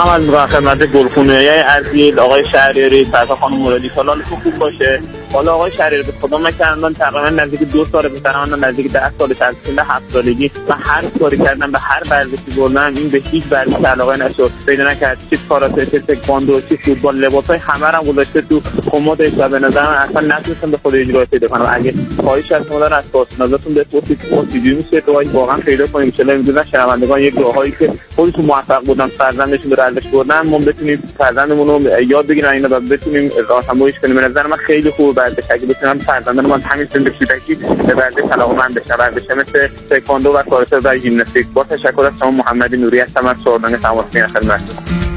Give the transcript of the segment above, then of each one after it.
سلام از خدمت گلخونه‌ای عزیز آقای شهریاری، فردا خانم مرادی، سالتون خوب باشه. حالا آقای شهریاری به خدا من کردم تقریبا نزدیک 2 سال پسرم من نزدیک 10 سال ترسیم به 7 سالگی و هر کاری کردم به هر ورزشی بردم این به هیچ ورزشی علاقه نشد، پیدا نکرد. چه کاراته، چه تکواندو، چه فوتبال، لباسای همه رو گذاشته تو کمدش و به نظر من اصلا نتونستم به خود اجرا پیدا کنم. اگه خواهش از شما دارم از پاسنازتون بپرسید چجوری میشه راهی واقعا پیدا کنیم ان شاءالله میدونن شنوندگان یک راهایی که خودشون موفق بودن فرزندشون رو ارزش بردن ما بتونیم فرزندمون رو یاد بگیرن اینا و بتونیم راهنماییش کنیم. به نظر من خیلی خوب ورزش اگه بتونم فرزندان من همین سن کودکی به ورزش علاقه‌مند بشن، ورزش مثل تکواندو و کاراته و ژیمناستیک. با تشکر از شما محمد نوری هستم از سردان تماسبین خدمتتون.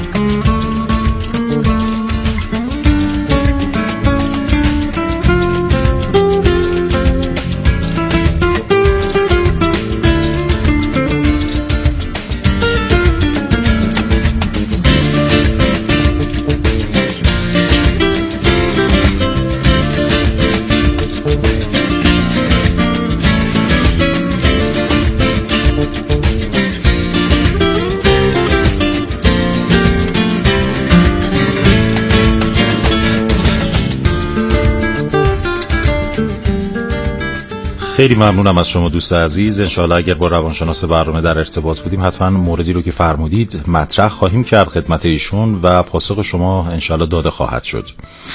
خیلی ممنونم از شما دوست عزیز. انشاءالله اگر با روانشناس برنامه در ارتباط بودیم حتما موردی رو که فرمودید مطرح خواهیم کرد خدمت ایشون و پاسخ شما انشاءالله داده خواهد شد.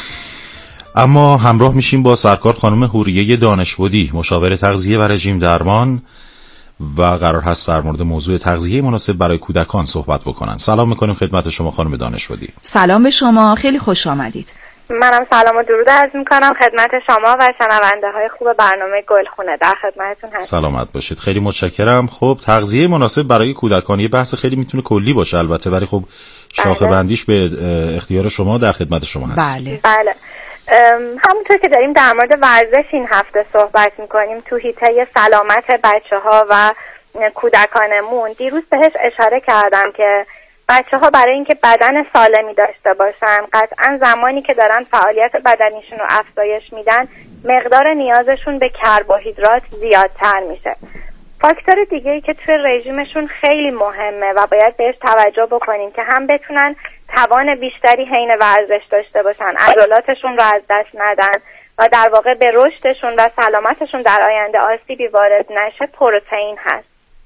اما همراه میشیم با سرکار خانم حوریه دانشبودی، مشاور تغذیه و رژیم درمان و قرار هست در مورد موضوع تغذیه مناسب برای کودکان صحبت بکنن. سلام میکنیم خدمت شما خانم دانشبودی. سلام به شما، خیلی خوش آمدید. منم سلام و درود عرض میکنم خدمت شما و شنونده های خوب برنامه گلخونه. در خدمتتون هستم. سلامت باشید. خیلی متشکرم. خب تغذیه مناسب برای کودکان یه بحث خیلی میتونه کلی باشه البته، ولی خب شاخه بندیش به اختیار شما، در خدمت شما هست. بله. همونطور که داریم در مورد ورزش این هفته صحبت میکنیم تو حیطه سلامت بچه‌ها و کودکانمون، دیروز بهش اشاره کردم که بچه‌ها برای اینکه بدن سالمی داشته باشن قطعاً زمانی که دارن فعالیت بدنیشون رو افزایش میدن مقدار نیازشون به کربوهیدرات زیادتر میشه. فاکتور دیگه‌ای که توی رژیمشون خیلی مهمه و باید بهش توجه بکنیم که هم بتونن توان بیشتری حین ورزش داشته باشن، عضلاتشون رو از دست ندن و در واقع به رشدشون و سلامتشون در آینده آسیبی وارد نشه، پروتئین هست.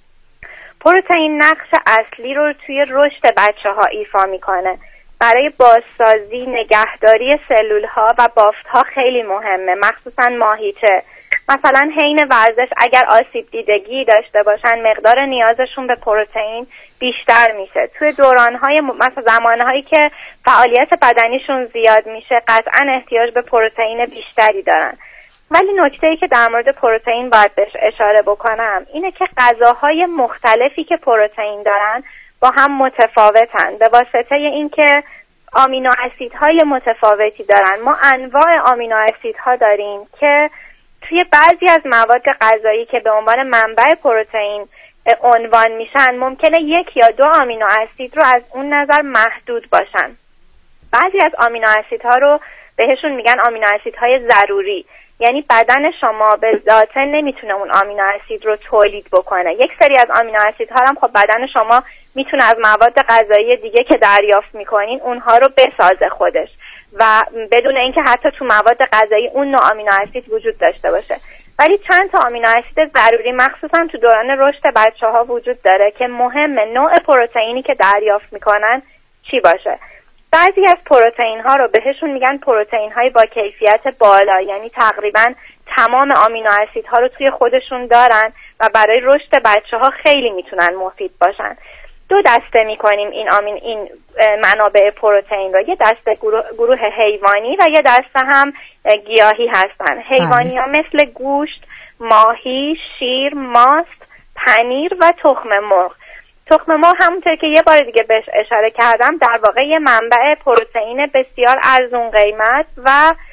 پروتئین نقش اصلی رو توی رشد بچه‌ها ایفا میکنه. برای بازسازی، نگهداری سلول‌ها و بافت‌ها خیلی مهمه، مخصوصاً ماهیچه. مثلا حین ورزش اگر آسیب دیدگی داشته باشن مقدار نیازشون به پروتئین بیشتر میشه. توی دوران‌های مثلا زمانهایی که فعالیت بدنیشون زیاد میشه قطعاً احتیاج به پروتئین بیشتری دارن. ولی نکته‌ای که در مورد پروتئین باید بهش اشاره بکنم اینه که غذاهای مختلفی که پروتئین دارن با هم متفاوتن، به واسطه اینکه آمینو اسیدهای متفاوتی دارن. ما انواع آمینو اسیدها داریم که توی بعضی از مواد غذایی که به عنوان منبع پروتئین عنوان میشن ممکنه 1 یا 2 آمینو اسید رو از اون نظر محدود باشن. بعضی از آمینو اسیدها رو بهشون میگن آمینو اسیدهای ضروری، یعنی بدن شما به ذاته نمیتونه اون آمینو اسید رو تولید بکنه. یک سری از آمینو اسیدها هم خب بدن شما میتونه از مواد غذایی دیگه که دریافت میکنین اونها رو بسازه خودش و بدون اینکه حتی تو مواد غذایی اون نوع آمینو اسید وجود داشته باشه. ولی چند تا آمینو اسید ضروری مخصوصا تو دوران رشد بچه‌ها وجود داره که مهمه نوع پروتئینی که دریافت میکنن چی باشه. بعضی از پروتئین ها رو بهشون میگن پروتئین های با کیفیت بالا، یعنی تقریبا تمام آمینو اسید ها رو توی خودشون دارن و برای رشد بچه ها خیلی میتونن مفید باشن. 2 دسته میکنیم این منابع پروتئین رو، یه دسته گروه حیوانی و یه دسته هم گیاهی هستن. حیوانی ها مثل گوشت، ماهی، شیر، ماست، پنیر و تخم مرغ. تخم مرغ همونطور که یه بار دیگه بهش اشاره کردم در واقع یه منبع پروتئین بسیار ارزون قیمت و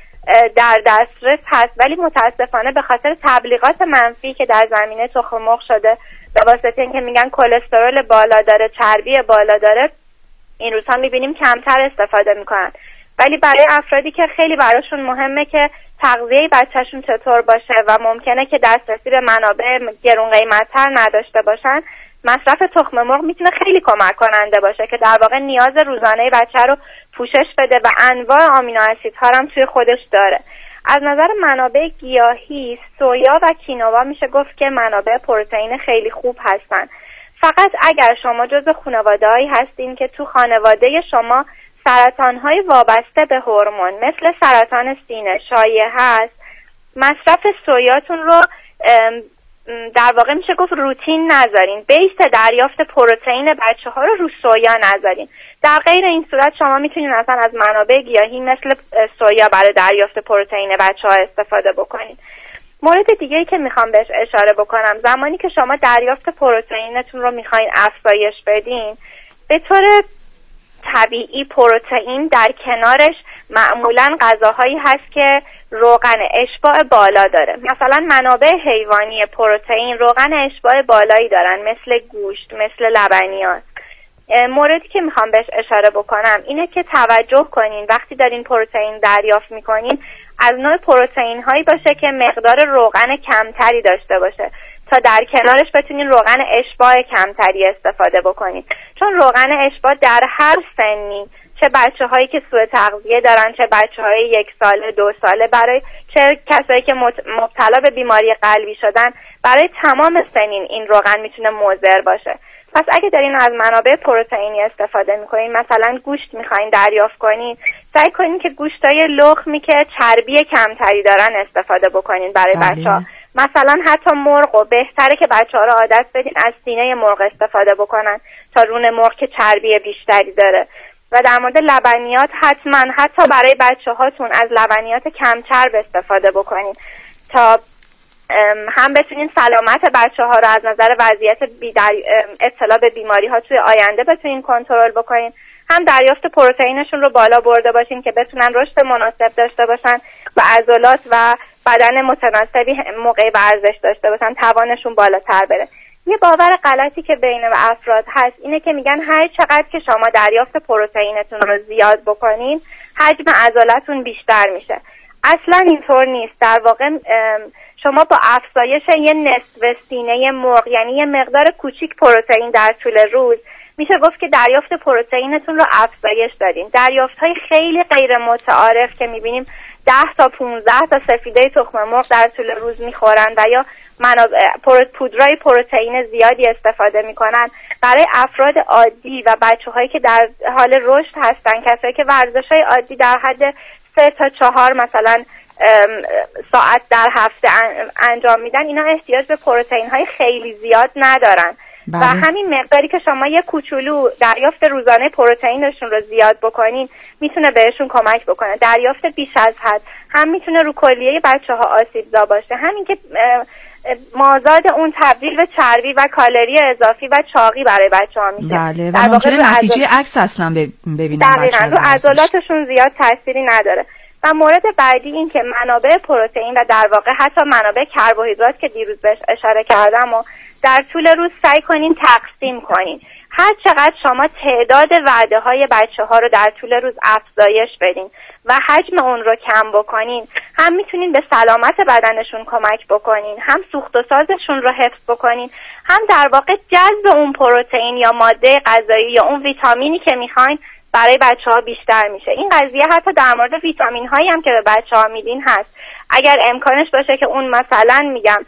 در دسترس هست، ولی متاسفانه به خاطر تبلیغات منفی که در زمینه تخم مرغ شده به واسطه اینکه میگن کلسترول بالا داره، چربی بالا داره، این روزها میبینیم کمتر استفاده میکنن. ولی برای افرادی که خیلی براشون مهمه که تغذیه بچهشون چطور باشه و ممکنه که دسترسی به منابع گرون قیمت‌تر نداشته باشن، مصرف تخم مرغ میتونه خیلی کمک کننده باشه که در واقع نیاز روزانه بچه رو پوشش بده و انواع آمینو اسیدها هم توی خودش داره. از نظر منابع گیاهی، سویا و کینوا میشه گفت که منابع پروتئین خیلی خوب هستن. فقط اگر شما جزو خانواده‌ای هستین که تو خانواده شما سرطان‌های وابسته به هورمون مثل سرطان سینه شایع هست، مصرف سویاتون رو در واقع میشه گفت روتین نذارین. بیس دریافت پروتئین بچه‌ها رو سویا نذارین. در غیر این صورت شما میتونین اصلا از منابع گیاهی مثل سویا برای دریافت پروتئین بچه‌ها استفاده بکنین. مورد دیگه‌ای که میخوام بهش اشاره بکنم، زمانی که شما دریافت پروتئینتون رو میخواین افزایش بدین، به طور طبیعی پروتئین در کنارش معمولاً غذاهایی هست که روغن اشباع بالا داره. مثلا منابع حیوانی پروتئین روغن اشباع بالایی دارن، مثل گوشت، مثل لبنیات. موردی که میخوام بهش اشاره بکنم اینه که توجه کنین وقتی دارین پروتئین دریافت میکنین از نوع پروتئین هایی باشه که مقدار روغن کمتری داشته باشه تا در کنارش بتونین روغن اشباع کمتری استفاده بکنین، چون روغن اشباع در هر سنی، چه بچه هایی که سوء تغذیه دارن، چه بچه های 1 ساله 2 ساله، چه کسایی که مبتلا به بیماری قلبی شدن، برای تمام سنین این روغن میتونه مضر باشه. پس اگه دارین از منابع پروتئینی استفاده میکنین، مثلا گوشت میخواین دریافت کنین، سعی کنین که گوشتای لخمی که چربی کمتری دارن استفاده بکنین برای بچه‌ها. مثلا حتی مرغ بهتره که بچه‌ها رو عادت بدین از سینه مرغ استفاده بکنن تا رون مرغ که چربی بیشتری داره. و در مورد لبنیات حتی برای بچه‌هاتون از لبنیات کم چرب استفاده بکنین تا هم بتونین سلامت بچه‌ها رو از نظر وضعیت ابتلا به بیماری‌ها توی آینده بتونین کنترل بکنین، هم دریافت پروتئینشون رو بالا برده باشین که بتونن رشد مناسب داشته باشن و عضلات و بدن متناسبی موقع ورزش داشته باشن، توانشون بالاتر بره. یه باور غلطی که بین افراد هست اینه که میگن هر چقدر که شما دریافت پروتئینتون رو زیاد بکنین حجم عضلاتتون بیشتر میشه. اصلا اینطور نیست. در واقع شما با افزایش یه نصف سینه مرغ، یعنی یه مقدار کوچیک پروتئین در طول روز، میشه گفت که دریافت پروتئینتون رو افزایش دادین. دریافت‌های خیلی غیر متعارف که میبینیم 10 تا 15 تا سفیده تخم مرغ در طول روز میخورن و یا پودرای پروتئین زیادی استفاده میکنن، برای افراد عادی و بچه‌هایی که در حال رشد هستن، کسایی که ورزش‌های عادی در حد 3 تا 4 مثلا ساعت در هفته انجام میدن، اینا احتیاج به پروتئین‌های خیلی زیاد ندارن. و همین مقداری که شما یه کوچولو دریافت روزانه پروتئینشون رو زیاد بکنین میتونه بهشون کمک بکنه. دریافت بیش از حد هم میتونه رو کلیه بچه‌ها آسیب‌زا باشه، همین که مازاد اون تبدیل به چربی و کالری اضافی و چاقی برای بچه‌ها میشه. بله، و ممکنه نتیجه عکس اصلا ببینن بچه‌ها. رو عضلاتشون زیاد تأثیری نداره. و مورد بعدی این که منابع پروتئین و در واقع حتی منابع کربوهیدرات که دیروز بهش اشاره کردم و در طول روز سعی کنین تقسیم کنین. هر چقدر شما تعداد وعده های بچه ها رو در طول روز افزایش بدین و حجم اون رو کم بکنین، هم میتونین به سلامت بدنشون کمک بکنین، هم سوخت و سازشون رو حفظ بکنین، هم در واقع جذب اون پروتئین یا ماده غذایی یا اون ویتامینی که میخواین برای بچه‌ها بیشتر میشه. این قضیه حتی در مورد ویتامین هایی هم که به بچه‌ها میدین هست. اگر امکانش باشه که اون مثلا میگم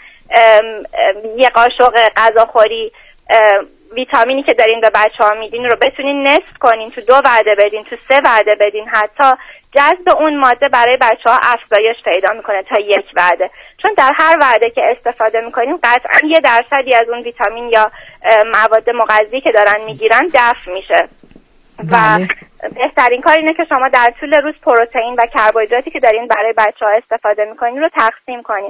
یه قاشق غذاخوری ویتامینی که دارین به بچه‌ها میدین رو بتونین نصف کنین، تو 2 وعده بدین، تو 3 وعده بدین، حتی جذب اون ماده برای بچه‌ها افزایش پیدا میکنه تا 1 وعده. چون در هر وعده که استفاده میکنین قطعا 1% از اون ویتامین یا مواد مغذی که دارن میگیرن دفع میشه. و بهترین کار اینه که شما در طول روز پروتئین و کربوهیدراتی که دارین برای بچه‌ها استفاده میکنین رو تقسیم کنین.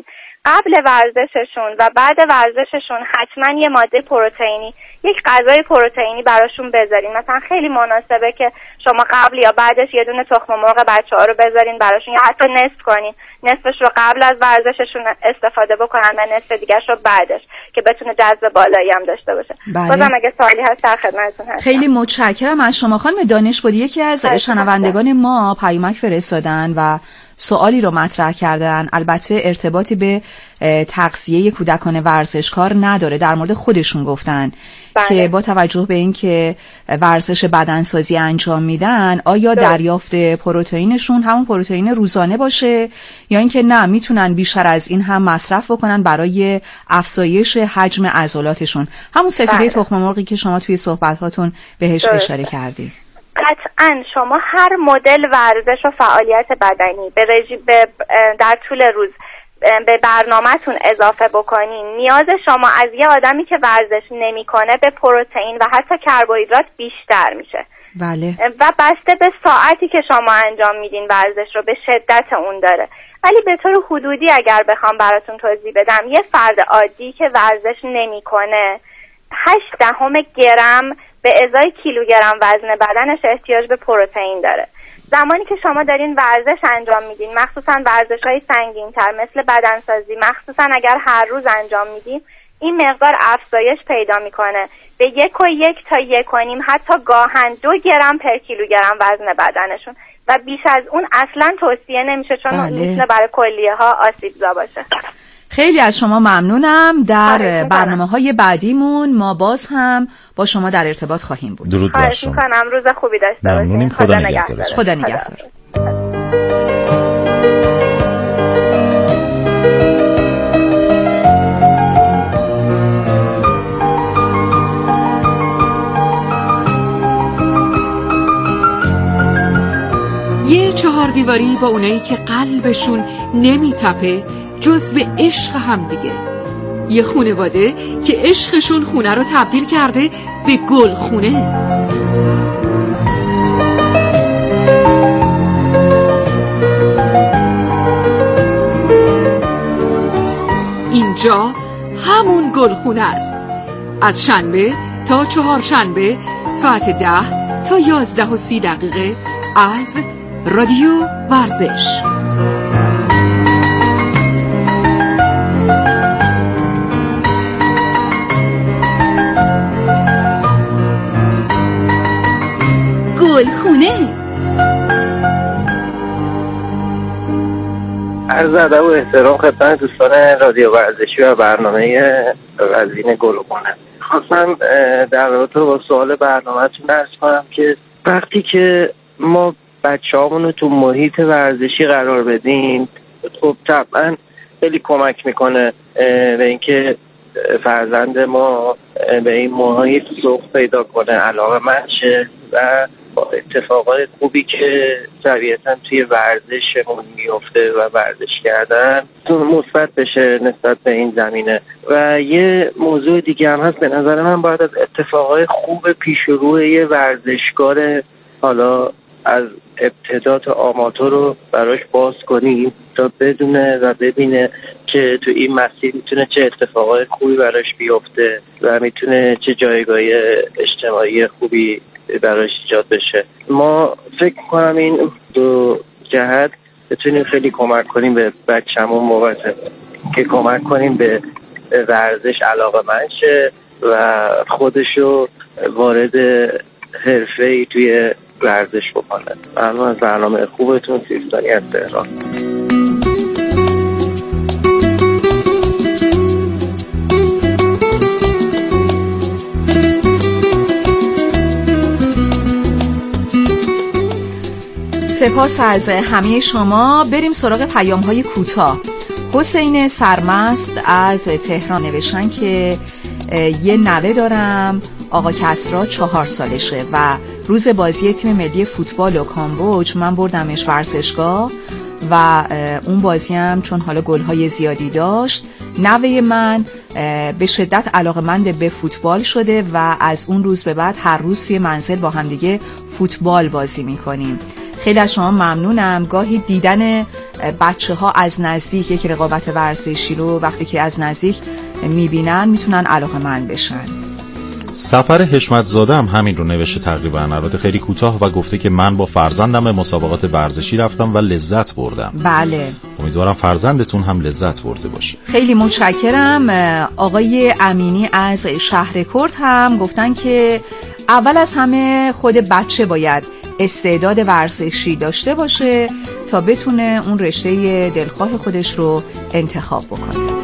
قبل ورزششون و بعد ورزششون حتما یه ماده پروتئینی، یک غذای پروتئینی براشون بذارین. مثلا خیلی مناسبه که شما قبل یا بعدش یه دونه تخم مرغ بچه‌ها رو بذارین براشون، یا حتی نصف کنین، نصفش رو قبل از ورزششون استفاده بکنن و نصف دیگه‌ش رو بعدش، که بتونه جذب بالایی هم داشته باشه. بازم اگه سوالی هست در خدمتتون هستم. خیلی متشکرم از شما خانم دانشبودی. یکی از شنوندگان ما پیامک فرستادن و سوالی رو مطرح کردن، البته ارتباطی به تغذیه کودکان ورزشکار نداره، در مورد خودشون گفتن که با توجه به اینکه ورزش بدنسازی انجام میدن، آیا دریافت پروتئینشون همون پروتئین روزانه باشه یا اینکه نه میتونن بیشتر از این هم مصرف بکنن برای افزایش حجم عضلاتشون، همون سفیده تخم مرغی که شما توی صحبتاتون بهش اشاره کردید؟ قطعاً شما هر مدل ورزش و فعالیت بدنی در طول روز به برنامه‌تون اضافه بکنین، نیاز شما از یه آدمی که ورزش نمی‌کنه به پروتئین و حتی کربوهیدرات بیشتر میشه. بله. و بسته به ساعتی که شما انجام میدین ورزش رو به شدت اون داره. ولی به طور حدودی اگر بخوام براتون توضیح بدم، یه فرد عادی که ورزش نمی‌کنه 0.8 گرم به ازای کیلوگرم وزن بدنش احتیاج به پروتئین داره. زمانی که شما دارین ورزش انجام میدین، مخصوصا ورزش‌های سنگین‌تر مثل بدنسازی، مخصوصا اگر هر روز انجام میدین، این مقدار افزایش پیدا میکنه به 1.1 تا 1.5 حتی گاهن 2 گرم پر کیلوگرم وزن بدنشون، و بیش از اون اصلا توصیه نمیشه، چون میتونه برای کلیه ها آسیبزا باشه. خیلی از شما ممنونم. در برنامه‌های بعدیمون ما باز هم با شما در ارتباط خواهیم بود. درود بر شما. می‌کنم روز خوبی داشته باشید. ممنونیم. خدا نگهدار. خدا نگهدار. یه 4 دیواری با اونایی که قلبشون نمیتپه جز به عشق هم دیگه. یه خونواده که عشقشون خونه رو تبدیل کرده به گل خونه. اینجا همون گل خونه است. از شنبه تا چهارشنبه ساعت 10 تا 11:30 از رادیو ورزش. گلخونه. عرض ادب و احترام خدمت دوستان رادیو ورزشی و برنامه وزین گلخونه. خواستم در رابطه با سوال برنامه‌تون عرض کنم که وقتی که ما بچه‌هامون رو تو محیط ورزشی قرار بدیم، خب طبعا خیلی کمک میکنه به اینکه فرزند ما به این محیط ذوق پیدا کنه، علاقه‌مند شه و با اتفاقات خوبی که طبیعتاً توی ورزشمون میفته و ورزش کردن مثبت بشه نسبت به این زمینه. و یه موضوع دیگه هم هست، به نظر من باید از اتفاقات خوب پیش رو یه ورزشکار حالا از ابتدا تا آماتور رو براش باز کنیم تا بدونه و ببینه که تو این مسیر میتونه چه اتفاقات خوبی براش بیفته و میتونه چه جایگاه اجتماعی خوبی براش ایجاد بشه. ما فکر میکنم این دو جهت بتونیم خیلی کمک کنیم به بچه‌مون، موقعه که کمک کنیم به ورزش علاقه‌مند شه و خودشو وارد حرفه‌ای توی ورزش بکنه. ممنون از برنامه خوبتون. سیستانی از تهران. سپاس از همه شما. بریم سراغ پیام‌های کوتاه. حسین سرمست از تهران نوشتن که یه نوه دارم، آقا کسرا 4 سالشه و روز بازی تیم ملی فوتبال و کامبوج من بردمش ورزشگاه و اون بازی هم چون حالا گل‌های زیادی داشت، نوه من به شدت علاقه‌مند به فوتبال شده و از اون روز به بعد هر روز توی منزل با هم دیگه فوتبال بازی می‌کنیم. خیلی از شما ممنونم. گاهی دیدن بچه ها از نزدیک یک رقابت ورزشی رو وقتی که از نزدیک میبینن میتونن علاقه‌مند بشن. سفر حشمت زاده هم همین رو نوشته تقریبا، البته خیلی کوتاه، و گفته که من با فرزندم به مسابقات ورزشی رفتم و لذت بردم. بله، امیدوارم فرزندتون هم لذت برده باشه. خیلی متشکرم. آقای امینی از شهر کرد هم گفتن که اول از همه خود بچه باید استعداد ورزشی داشته باشه تا بتونه اون رشته دلخواه خودش رو انتخاب بکنه.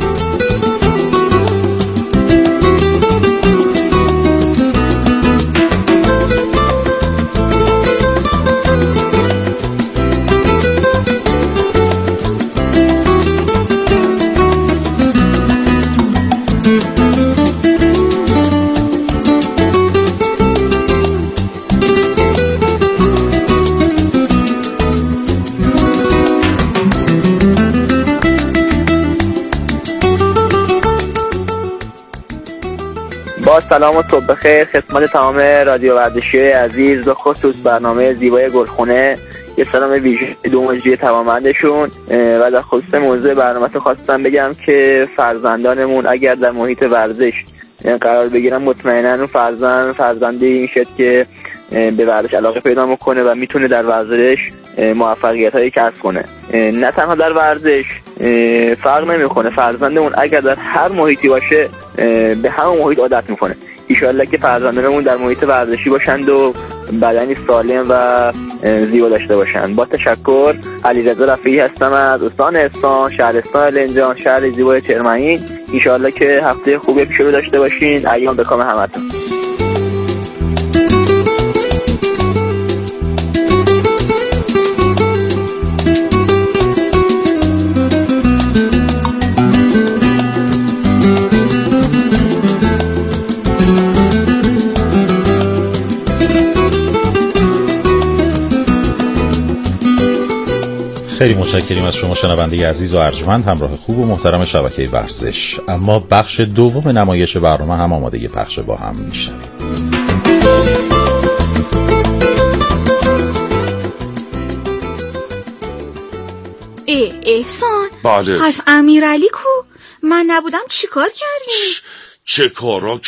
با سلام و صبح بخیر خدمت تمام رادیو ورزشی عزیز و خصوص برنامه زیبای گلخونه. یه سلام ویژه دو مجری توانمندشون و در خصوص موضوع برنامه خواستم بگم که فرزندانمون اگر در محیط ورزش قرار بگیرن مطمئناً اون فرزندی میشه که به ورزش علاقه پیدا میکنه و میتونه در ورزش موفقیت‌هایی کسب کنه. نه تنها در ورزش فرق نمیکنه، فرزندمون اگر در هر محیطی باشه به همون محیط عادت میکنه. ایشالله که فرزندانمون در محیط ورزشی باشند و بدنی سالم و زیبا داشته باشند. با تشکر، علیرضا رفیعی هستم از استان احسان، شهرستان لنجان، شهر زیبای چرمنین. ایشالله که هفته خوبی پیش رو داشته باشین. ایام به کام همتون. خیلی متشکریم از شما شنونده عزیز و ارجمند، همراه خوب و محترم شبکه ورزش. اما بخش دوم نمایش برنامه هم آماده پخش با هم میشه. احسان، بله. پس امیرعلی کو؟ من نبودم چی کار کردی؟ چه کارا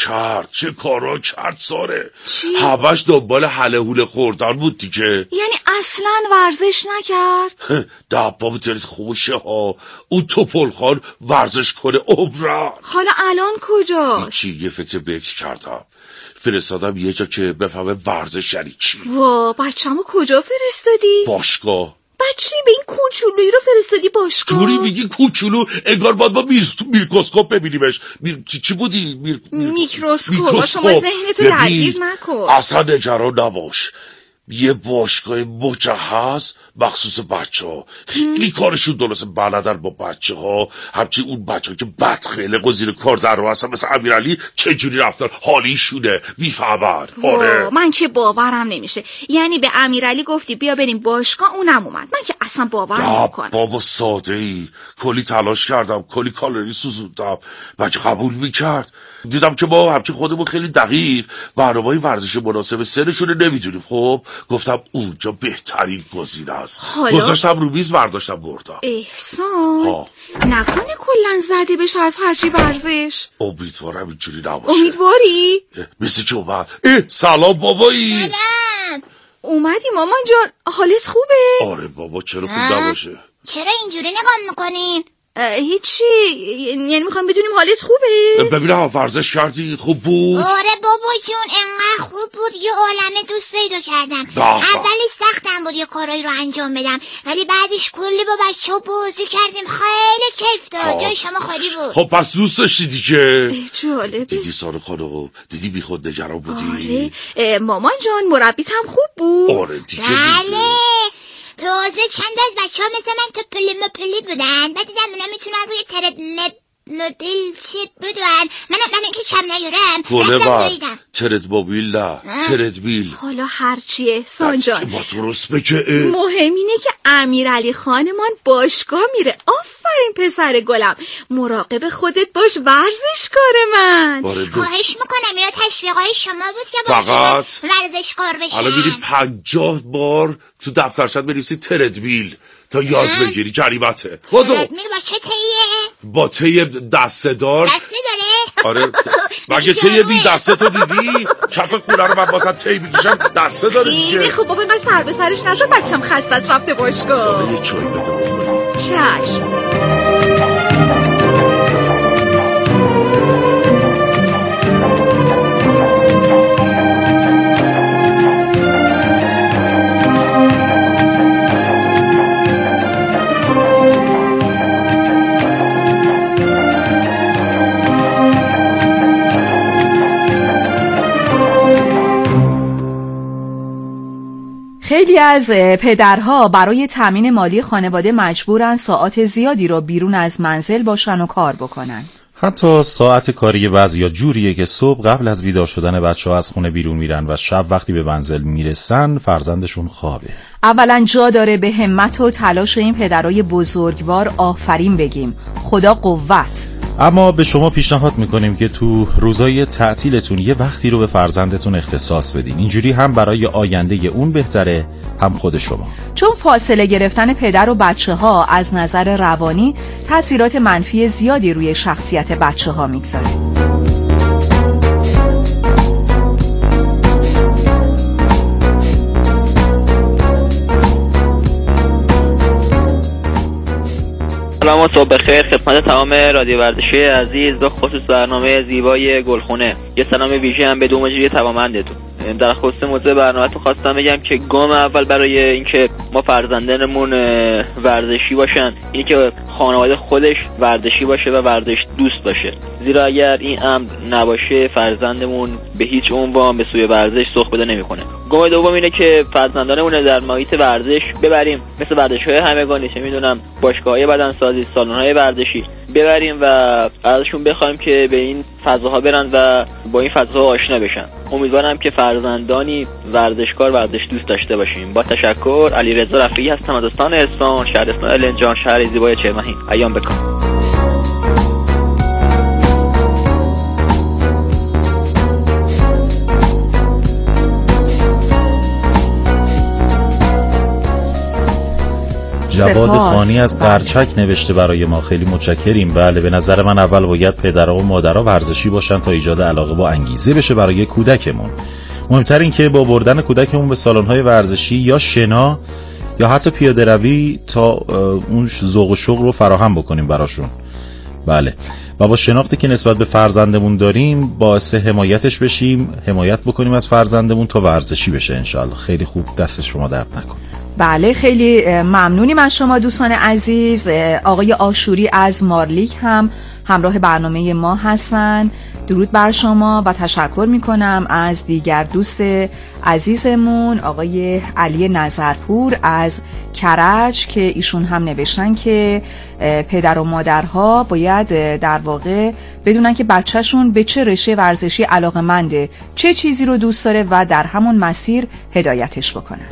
کرد ساره؟ همش دنبال حله حوله خوردن بود دیگه. یعنی اصلا ورزش نکرد؟ دبا دلت خوشه ها، اون توپلخان ورزش کنه عمران. حالا الان کجاست؟ چی یه فکر بکر کردم، فرستادم یه جا که بفهمه ورزش یعنی چی. وا، بچه‌مو کجا فرستادی؟ باشگاه. بچه به این کوچولویی رو فرستادی باشگاه؟ جوری میگی کوچولو انگار باید با میکروسکوپ ببینیمش. چی بودی؟ میکروسکوپ. شما ذهنتو درگیر نکن. اصلا نگران نباش، یه باشگاه مجهز مخصوص بچه ها. خیلی کارشون درسته، بلدن با بچه ها، همچنین اون بچه ها که بدخلق و زیر کار در رو هستن مثل امیرعلی چجوری رفتن حالیشونه میفهمن. آره من که باورم نمیشه. یعنی به امیرعلی گفتی بیا بریم باشگاه، اونم اومد؟ من که اصلا باور نمیکنم. بابا ساده ای، کلی تلاش کردم، کلی کالری سوزوندم، بچه قبول میکرد. دیدم که ما همچنین خودمون خیلی دقیق برنامه‌های ورزش مناسب سنشونه نمیدونیم. خب گفتم اونجا بهترین گزینه است. گذاشتم رو میز، برداشتم بردم. احسان نکنه کلن زده بشه از هرچی ورزش؟ امیدوارم اینجوری نباشه. امیدواری؟ مثل که اومد. سلام بابایی. سلام. اومدی مامان جان، حالت خوبه؟ آره بابا، چرا خوب نباشه؟ چرا اینجوری نگاه میکنین؟ هیچی، یعنی میخوام بدونیم حالت خوبه؟ ببینم ورزش کردی خوب بود؟ آره بابا جون انقدر خوب بود یه عالمه دوست پیدا کردم. اولش سختم بود یه کارایی رو انجام بدم، ولی بعدش کلی با بچه ها بازی کردیم، خیلی کیف داد. جای شما خالی بود. خب پس دوست داشتی دیگه. جالبه. دیدی ساره خانم، دیدی بی خود نگران بودی؟ آره مامان جان مربیت هم خوب بود؟ آره دیگه. بله تازه چند از بچه ها مثل من تو پلی بودن، بعد دیدم اونا میتونن روی تردمبیل چی بدون، منم که کم نیارم گله بر تردمبیل نه تردمیل. حالا هرچی احسان جان، با درست بگه. مهم اینه که امیرعلی خانمان باشگاه میره. آفرین. آفرین پسر گلم، مراقب خودت باش ورزشکار من. خواهش میکنم اینا تشویقای شما بود که باید ورزشکار بشم. حالا میری 50 بار تو دفترشت بنویسی تردمیل تا یاد بگیری، جریمته. تردمیل با چه تیه؟ با تی دسته دار. دسته داره؟ آره مگه تی بی دسته تو دیدی؟ کف خونه رو من باسن تی بگیشم دسته داره دیگه. خیلی خوب بابا، اینقدر سر به سرش نزد، بچم خسته از رفته باشگاه. ساله یه چای بده بخوریم. چشم. خیلی از پدرها برای تامین مالی خانواده مجبورن ساعات زیادی رو بیرون از منزل باشن و کار بکنن. حتی ساعت کاری بعضیا جوریه که صبح قبل از بیدار شدن بچه‌ها از خونه بیرون میرن و شب وقتی به منزل میرسن فرزندشون خوابه. اولا جا داره به همت و تلاش این پدرای بزرگوار آفرین بگیم. خدا قوت. اما به شما پیشنهاد میکنیم که تو روزای تعطیلتون یه وقتی رو به فرزندتون اختصاص بدین. اینجوری هم برای آینده اون بهتره، هم خود شما. چون فاصله گرفتن پدر و بچه ها از نظر روانی تأثیرات منفی زیادی روی شخصیت بچه ها میگذاره. سلام و صبح بخیر خدمت تمام رادیو ورزشی عزیز، به خصوص برنامه زیبای گلخونه. یه سلام ویژه هم به دو مجری توانمندتون. در خصوص موضوع برنامه‌تون خواستم بگم که گام اول برای اینکه ما فرزندانمون ورزشی باشن اینه که خانواده خودش ورزشی باشه و ورزش دوست باشه، زیرا اگر این امر نباشه فرزندمون به هیچ عنوان به سوی ورزش سوق پیدا نمی‌کنه. گام دوم اینه که فرزندانمون در محیط ورزش ببریم، مثل ورزش‌های همگانی، چه می‌دونم باشگاه‌های بدنسازی، سالن‌های ورزشی ببریم و ازشون بخوایم که به این فضاها برن و با این فضاها آشنا بشن. امیدوارم که فرزندانی ورزشکار ورزش دوست داشته باشیم. با تشکر، علیرضا رفیعی هستم از استان احسان، شهر اسماعیل لنجان، شهر زیبای چرمهین. ایام بکن. جواد خانی از قرچک نوشته برای ما، خیلی متشکریم. بله، به نظر من اول باید پدرها و مادرها ورزشی باشن تا ایجاد علاقه و انگیزه بشه برای کودکمون. مهمتر این که با بردن کودکمون به سالن‌های ورزشی یا شنا یا حتی پیاده روی تا اون ذوق و شوق رو فراهم بکنیم براشون. بله، و با شناختی که نسبت به فرزندمون داریم باعث حمایتش بشیم، حمایت بکنیم از فرزندمون تا ورزشی بشه انشالله. خیلی خوب، دست شما درد نکنه. بله، خیلی ممنونیم از شما دوستان عزیز. آقای آشوری از مارلیک هم همراه برنامه ما هستن. درود بر شما و تشکر میکنم از دیگر دوست عزیزمون آقای علی نظرپور از کرج که ایشون هم نوشتن که پدر و مادرها باید در واقع بدونن که بچهشون به چه رشته ورزشی علاقه‌منده، چه چیزی رو دوست داره و در همون مسیر هدایتش بکنن.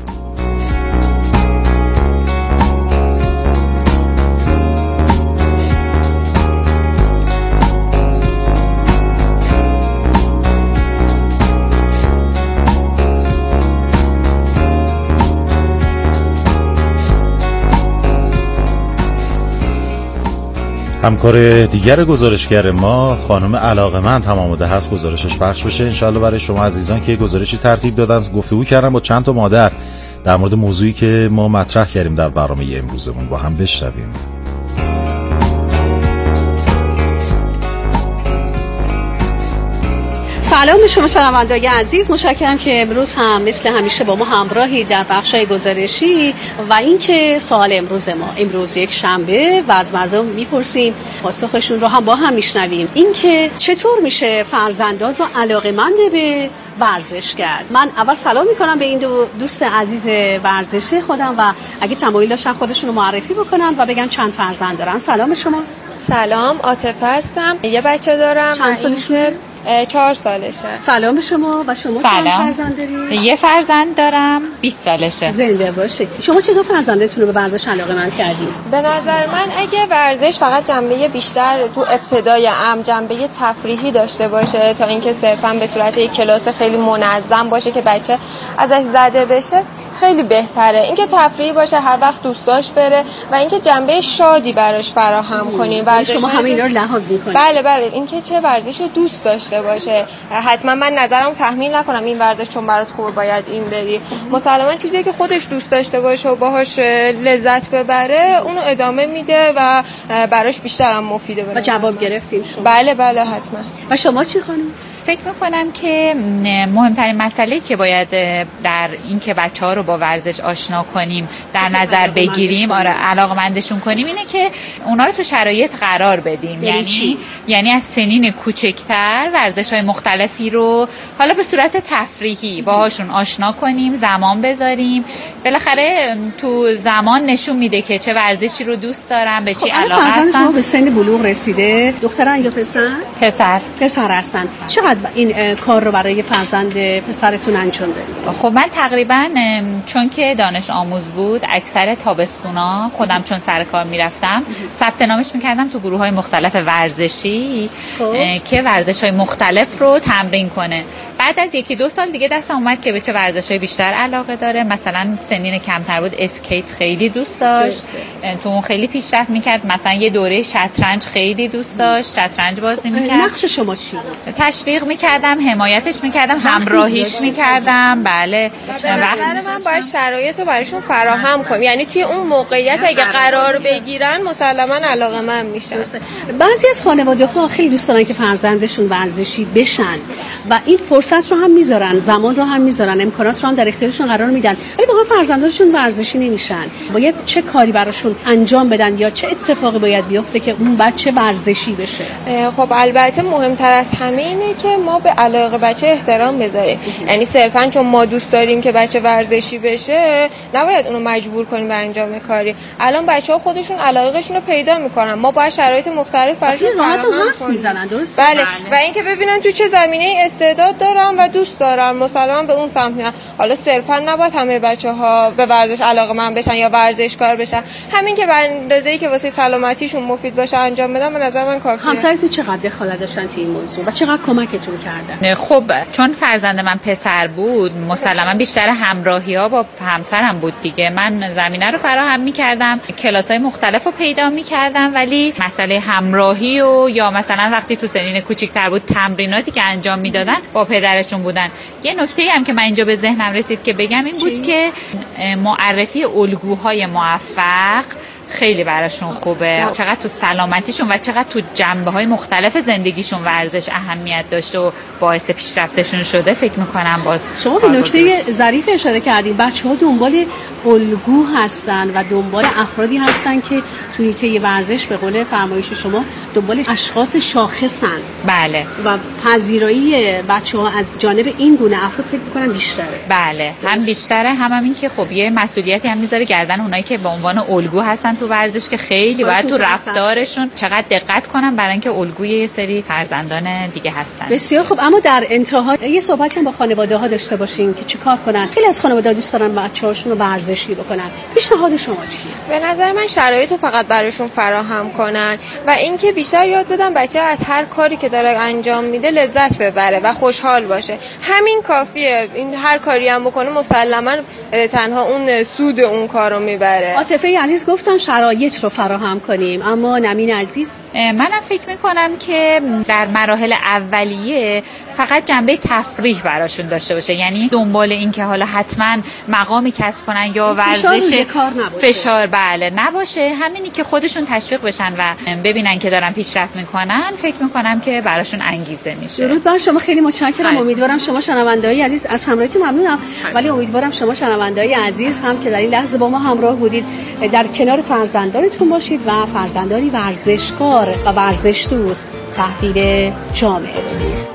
همکار دیگر گزارشگر ما خانم علاقه‌مند هم آماده هست گزارشش پخش بشه انشالله برای شما عزیزان که گزارشی ترتیب دادن. گفتگو کردم با چند تا مادر در مورد موضوعی که ما مطرح کردیم در برنامه امروزمون، با هم بشنویم. سلام به شما شنوندگان عزیز، متشکرم که امروز هم مثل همیشه با ما همراهی در بخشای گزارشی و اینکه سوال امروز ما امروز یک شنبه و از مردم میپرسیم، پاسخشون رو هم با هم میشنویم، اینکه چطور میشه فرزندان رو علاقه‌مند به ورزش کرد. من اول سلام میکنم به این دو دوست عزیز ورزشی خودم و اگه تمایل داشتن خودشون رو معرفی بکنن و بگن چند فرزند دارن. سلام شما. سلام، عاطفه هستم. یه بچه دارم. چند سالشونه؟ 4 سالشه. سلام به شما. و شما چند فرزند دارید؟ یه فرزند دارم 20 سالشه. زنده باشید. شما چطور فرزندتون رو به ورزش علاقه‌مند کردید؟ به نظر من اگه ورزش فقط جنبه بیشتر تو ابتدای جنبه تفریحی داشته باشه تا اینکه صرفا به صورت یک کلاس خیلی منظم باشه که بچه ازش زده بشه خیلی بهتره. اینکه تفریحی باشه، هر وقت دوست داشت بره و اینکه جنبه شادی براش فراهم کنیم. ورزش شما همه اینا رو لحاظ می‌کنید؟ بله اینکه چه ورزشی رو دوست داشته باشه. حتما من نظرمو تحمیل نکنم این ورزش چون برات خوبه باید این بری. مسلماً چیزی که خودش دوست داشته باشه و باهاش لذت ببره اونو ادامه میده و براش بیشتر هم مفیده. و جواب گرفتین شما؟ بله حتما. و شما چی خانم؟ فکر میکنم که مهمترین مسئله که باید در این که بچه‌ها رو با ورزش آشنا کنیم در نظر بگیریم، علاقه‌مندشون کنیم، اینه که اونا رو تو شرایط قرار بدیم. یعنی از سنین کوچکتر ورزش‌های مختلفی رو حالا به صورت تفریحی باهاشون آشنا کنیم، زمان بذاریم. بالاخره تو زمان نشون میده که چه ورزشی رو دوست دارم، به چی علاقه هستم. شما به سن بلوغ رسیده، دخترن یا پسر؟ پسر هستن. چقدر این کار رو برای فرزند پسرتون انجام دادید؟ خب من تقریبا چون که دانش آموز بود اکثر تابستونا خودم چون سر کار میرفتم ثبت نامش میکردم تو گروه‌های مختلف ورزشی که ورزش‌های مختلف رو تمرین کنه. بعد از 1-2 سال دیگه دستم اومد که به چه ورزش‌های بیشتر علاقه داره. مثلا سنین کمتر بود اسکیت خیلی دوست داشت، تو اون خیلی پیشرفت میکرد. مثلا یه دوره شطرنج خیلی دوست داشت، شطرنج بازی میکرد. نقش شما چی بود؟ تشویق میکردم، حمایتش میکردم، همراهیش میکردم. بله. به نظر من باید شرایط رو براشون فراهم کنیم. یعنی توی اون موقعیت اگه قرار بگیرن مسلماً علاقه‌مند میشن. بعضی از خانواده‌ها خیلی دوست دارن که فرزندشون ورزشی بشن و این فرصت رو هم میذارن، زمان رو هم میذارن، امکانات رو هم در اختیارشون قرار میدن، ولی واقعا فرزندانشون ورزشی نمیشن. باید چه کاری براشون انجام بدن یا چه اتفاقی باید بیفته که اون بچه ورزشی بشه؟ خب البته مهمتر از همه اینه که ما به علاقه بچه احترام بذاریم. یعنی صرفا چون ما دوست داریم که بچه ورزشی بشه نباید اونو مجبور کنیم به انجام کاری. الان بچه‌ها خودشون علاقهشون رو پیدا میکنن، ما باید شرایط مختلف براشون فراهم کنیم. درسته؟ بله. و اینکه ببینن تو چه زمینه‌ای استعداد دارن و دوست دارن مسلماً به اون سمت میرن. حالا صرفا نباید همه بچه‌ها به ورزش علاقه‌مند بشن یا ورزشکار بشن، همین که به اندازه‌ای که واسه سلامتیشون مفید باشه انجام بدن به نظر من کافیه. همسرتون چقدر دخالت داشتن تو این موضوع و چقدر کمکتون کردن؟ خب چون فرزند من پسر بود مسلما بیشتر همراهی‌ها با همسرم بود دیگه. من زمینه رو فراهم می‌کردم، کلاس‌های مختلف رو پیدا می‌کردم، ولی مسئله همراهی و یا مثلا وقتی تو سنین کوچیک‌تر بود تمریناتی که انجام میدادن با پدرشون بودن. یه نکته‌ای هم که من اینجا به ذهنم رسید که بگم این بود که معرفی الگوهای موفق خیلی براشون خوبه، چقدر تو سلامتیشون و چقدر تو جنبه‌های مختلف زندگیشون ورزش اهمیت داشته و باعث پیشرفتشون شده. فکر می‌کنم باز شما به نکته ظریف اشاره کردین. بچه‌ها دنبال الگو هستن و دنبال افرادی هستن که توی حیطه ورزش به قول فرمایش شما دنبال اشخاص شاخصن. بله. و پذیرایی بچه‌ها از جانب این گونه افراد فکر می‌کنم بیشتره. بله، هم بیشتره، هم این که خب یه مسئولیتی هم میذاره گردن اونایی که به عنوان الگو هستن تو ورزش که خیلی باید تو رفتارشون چقدر دقت کنن برای اینکه الگوی یه سری فرزندان دیگه هستن. بسیار خوب. اما در انتها یه صحبتی هم با خانواده‌ها داشته باشیم که چیکار کنن. خیلی از خانواده‌ها دوست دارن بچه‌هاشون رو ورزشی بکنن. پیشنهاد شما چیه؟ به نظر من شرایط رو فقط براشون فراهم کنن و اینکه بیشتر یاد بدن بچه از هر کاری که داره انجام میده لذت ببره و خوشحال باشه. همین کافیه. این هر کاری هم بکنه مسلماً تنها اون سود اون کارو میبره. عاطفه عزیز گفتن شرایط رو فراهم کنیم، اما نمین عزیز منم فکر میکنم که در مراحل اولیه فقط جنبه تفریح براشون داشته باشه. یعنی دنبال این که حالا حتما مقامی کسب کنن یا ورزش فشار بله نباشه. همینی که خودشون تشویق بشن و ببینن که دارن پیشرفت میکنن فکر میکنم که براشون انگیزه میشه. درود بر شما. خیلی متشکرم. امیدوارم شما شنونده‌های عزیز از همراهیتون ممنونم، ولی امیدوارم شما شنونده‌های عزیز هم که در این لحظه با ما همراه بودید در کنار فرزندانتون باشید و فرزندانی ورزشکار و ورزش دوست تحویل جامعه بدید.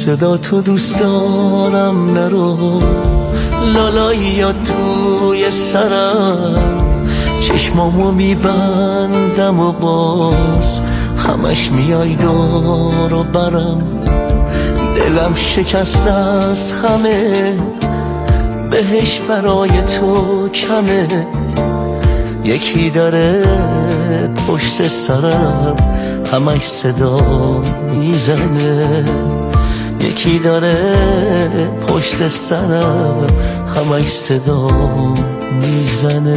صدا تو دوست دارم نرو، لالایی یا توی سرم، چشمامو میبندم و باز همش میای دور و برم، دلم شکسته از همه بهش برای تو کمه، یکی داره پشت سرم همش صدا میزنه، یکی داره پشت سرم همش صدا میزنه.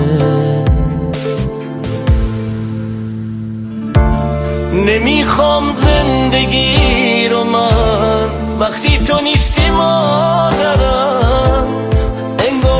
نمیخوام زندگی رو من وقتی تو نیستی ما